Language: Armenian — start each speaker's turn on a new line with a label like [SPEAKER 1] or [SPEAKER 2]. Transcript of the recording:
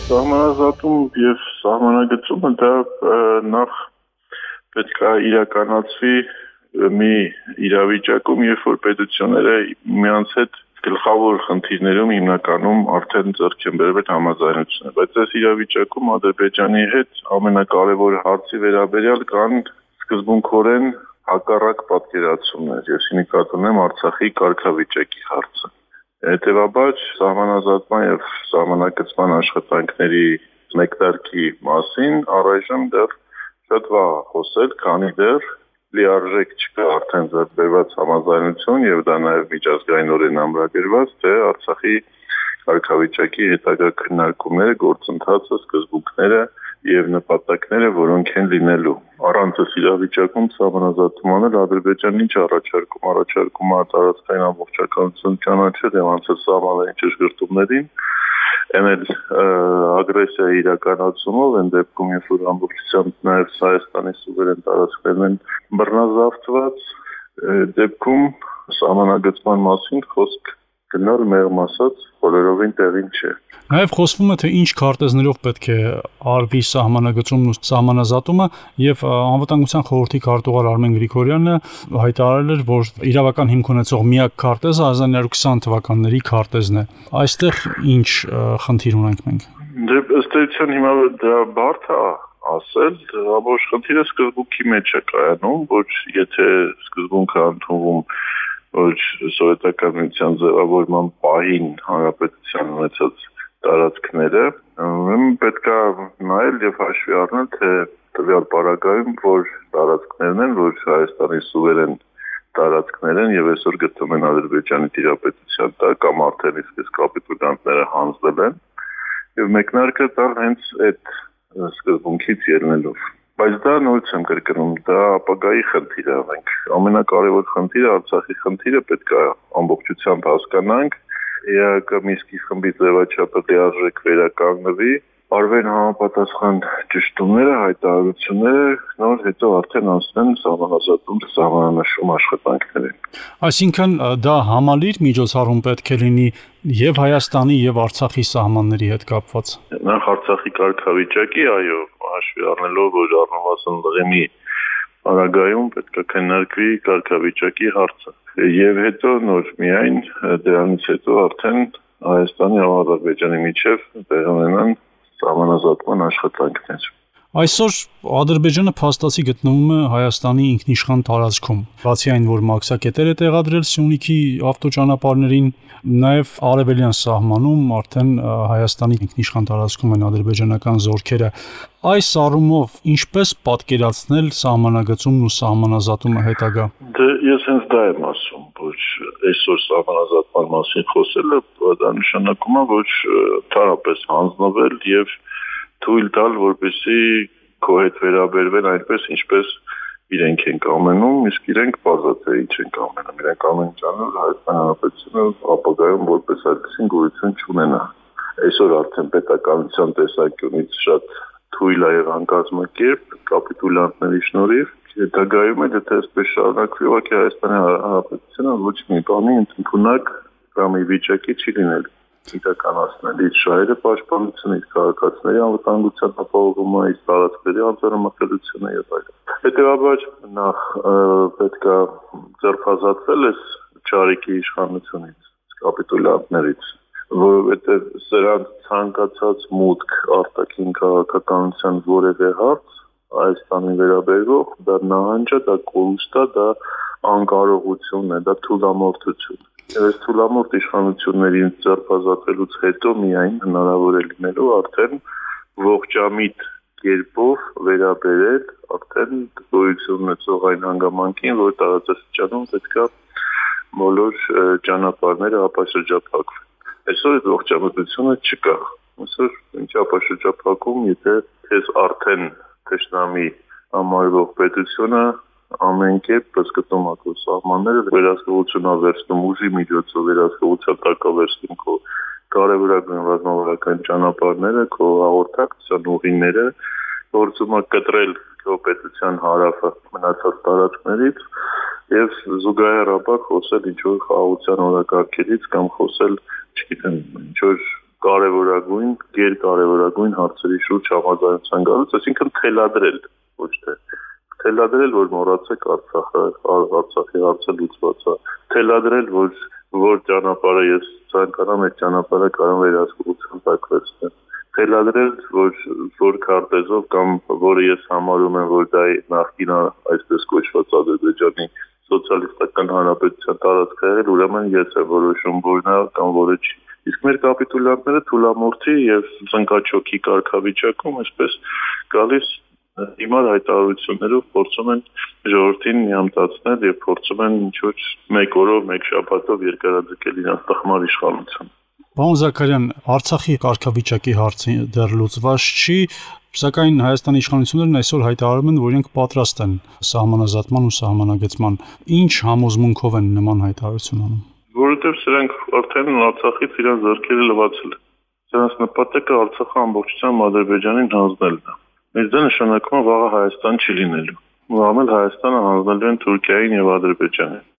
[SPEAKER 1] Սահմանազատում եւ սահմանագծումը դա նախ պետք է իրականացվի մի իրավիճակում, երբ որ պետությունները միմյանց հետ գլխավոր խնդիրներում հիմնականում արդեն ձեռք են բերվել համաձայնություններ, բայց այս իրավիճակում Ադրբեջանի հետ ամենակարևոր հարցի վերաբերյալ կան սկզբունքորեն հակառակ պատկերացումներ, ես նկատի ունեմ Արցախի կարգավիճակի հարցը։ Հետևաբար սահմանազատման եւ սահմանագծման աշխատանքների մեկնարկի մասին առայժմ դեռ շատ վաղ խոսել, քանի դեռ լիարժեք չկա արդեն ձեռքբերված համաձայնություն եւ դա նաեւ միջազգայինորեն ամրագրված, թե Արցախի կարգավիճակի հետագա քննարկումները, գործընթացը, սկզբունքները եւ նպատակները, որոնք են լինելու։ Առանց այս իրավիճակում սահմանազատում անել Ադրբեջանն ինչ առաջարկում է տարածքային ամբողջականություն ճանաչել եւ անցել սահմանային ճշգրտումներին, այն էլ ագրեսիայի իրականացումով, այն դեպքում, երբ որ ամբողջությամբ նաեւ Հայաստանի սուվերեն տարածքներն են բռնազավթված, դեպքում սահմանագծման մասին խոսք գնալ մեղմ ասած բոլորովին տեղին չէ։
[SPEAKER 2] Նաև խոսվում է, թե ինչ քարտեզներով պետք է արվի սահմանագծումն ու սահմանազատումը եւ Անվտանգության խորհրդի քարտուղար Արմեն Գրիգորյանը հայտարարել էր, որ իրավական հիմք ունեցող միակ քարտեզը 1920 թվականների քարտեզն է։ Այստեղ ինչ խնդիր ունենք մենք։
[SPEAKER 1] Ըստ էության հիմա դա բարդ է ասել, ամբողջ խնդիրը սկզբունքի մեջ է կայանում, ոչ եթե սկզբունքը ընդունվում որ սովետական միության ձևավորման պահին հանրապետության ունեցած տարածքները, պետք է նայել եւ հաշվի առնել, թե տվյալ պարագայում որ տարածքներն են, որ Հայաստանի սուվերեն տարածքներ են եւ այսօր գտնվում են Ադրբեջանի տիրապետության տակ կամ արդեն իսկ կապիտուլյանտները հանձնել են եւ մեկնարկը տալ հենց այդ սկզբունքից ելնելով։ Բայց դա նույնց եմ կրկնում, դա ապագայի խնդիր է, մենք ամենակարևոր խնդիրը Արցախի խնդիրը պետք է ամբողջությամբ հասկանանք, ԵԱՀԿ Մինսկի խմբի ձևաչափը լիարժեք վերականգնվի, արվեն համապատասխան ճշտումները, հայտարարությունները, նոր հետո արդեն անցնեն սահմանազատում, սահմանանշում աշխատանքներին։
[SPEAKER 2] Այսինքն դա համալիր միջոցառում պետք է լինի եւ Հայաստանի եւ Արցախի սահմանների հետ կապված։
[SPEAKER 1] Նախ Արցախի կարգավիճակի, այո, հաշվի առնելով, որ առնվազն լղեմի պարագայում պետք է քննարկվի կարգավիճակի հարցը։ Եվ հետո նոր միայն դրանից հետո արդեն Հայաստանի եւ Ադրբեջանի միջև տեղ ունենան սահմանազատման աշխատանքներ։
[SPEAKER 2] Այսօր Ադրբեջանը փաստացի գտնվում է Հայաստանի ինքնիշխան տարածքում։ Բացի այն, որ մաքսակետեր է տեղադրել Սյունիքի ավտոճանապարհներին, նաև արևելյան սահմանում արդեն Հայաստանի ինքնիշխան տարածքում են ադրբեջանական զորքերը։ Այս առումով ինչպես պատկերացնել սահմանագծումն ու սահմանազատումը հետագա։
[SPEAKER 1] Ես հենց դա եմ ասում, որ այսօր սահմանազատման մասին խոսելը դա նշանակում է, որ ընդհանրապես հանձնվել եւ թույլ տալ, որպեսզի քո հետ վերաբերվեն այնպես, ինչպես իրենք են կամենում, իսկ իրենք բազացիա ինչ են կամենում, իրենք ամեն ինչ անում Հայաստան Հանրապետությունը ապագայում որպես այդպեսին գոյություն չունենա։ Այսօր արդեն պետականության տեսանկյունից շատ թույլ է եղան կազմակերպ կապիտուլյանտների շնորհիվ, հետագայում էլ եթե այսպես շարունակվի, ուղղակի Հայաստանի Հանրապետությունը ոչ մի բանի ընդունակ կամ վիճակի չի լինել իրականացնել իր շահերը պաշտպանությունը, իր քաղաքացիների անվտանգության ապահովումը, իր տարածքների անձեռնմխելիությունը եւ այլն։ Հետևաբար նախ պետք է ձեռքազատվել այս ճարիքի իշխանությունից, կապիտուլյանտներից, որովհետեւ սրանց ցանկացած մուտք արտաքին քաղաքականության որևէ հարց Հայաստանի վերաբերող դա նահանջ է, դա կորուստ է, դա անկարողություն է, դա թուլամորթություն։ Այս թուլամորթ իշխանություններին ձեռքազատելուց հետո միայն հնարավոր է լինելու արդեն ողջամիտ կերպով վերաբերել արդեն գոյություն ունեցող այն հանգամանքին, որ տարածաշրջանում պետք է բոլոր ճանապարհները ապաշրջափակվեն։ Այսօր այդ ողջամտությունը չկա։ Այսօր ինչ ապաշրջափակում, եթե քեզ արդեն թշնամի համարվող պետությունը ամեն կերպ սկսում ակո սահմանները վերահսկողություն ավերցնում ուժի միջոցով վերահսկողության տակ ավերցնում քո կարևորագույն ռազմավարական ճանապարհները, քո հաղորդակցության ուղիները, գործում է կտրել քո պետության հարավը մնացած տարածքներից եւ զուգահեռաբար խոսել ինչ որ խաղաղության օրակարգերից կամ խոսել, չգիտեմ, ինչ որ կարևորագույն, գերկարևորագույն հարցերի շուրջ համաձայնության գալուց, այսինքն թելադրել, ոչ թե թելադրել, որ մոռացեք Արցախի հարցը լուծված է, թելադրել, որ ճանապարհը ես ցանկանամ այդ ճանապարհը կարող վերահսկողության տակ վերցնել, թելադրել, որ քարտեզով կամ որը ես համարում եմ, որ դա նախկին այսպես կոչված Ադրբեջանի սոցիալիստական հանրապետության տարածքը եղել, ուրեմն ես եմ որոշում, որ նա կամ որը չի։ Իսկ մեր կապիտուլյանտները թուլամորթի եւ ծնկաչոքի կարգավիճակում այսպես գալիս հիմար հայտարարություններով փորձում են ժողովրդին միամտացնել եւ փորձում են ինչ-որ մեկ օրով, մեկ շաբաթով երկարաձգել իրենց տխմար իշխանությունը։
[SPEAKER 2] Պարոն Զաքարյան, Արցախի կարգավիճակի հարցը դեռ լուծված չի, սակայն Հայաստանի իշխանություններն այսօր հայտարարում են, որ իրենք պատրաստ են սահմանազատման ու սահմանագծման։ Ինչ համոզմունքով են նման հայտարարություն անում։
[SPEAKER 1] Որովհետեւ սրանք արդեն Արցախից իրենց ձեռքերը լվացել են։ Սրանց նպատակը Արցախը ամբողջությամբ Ադրբեջանին հանձնելն է։ Իսկ դա նշանակում է վաղը Հայաստան չի լինելու։ Վաղը Հայաստանը հանձնելու են Թուրքիային եւ Ադրբեջանին։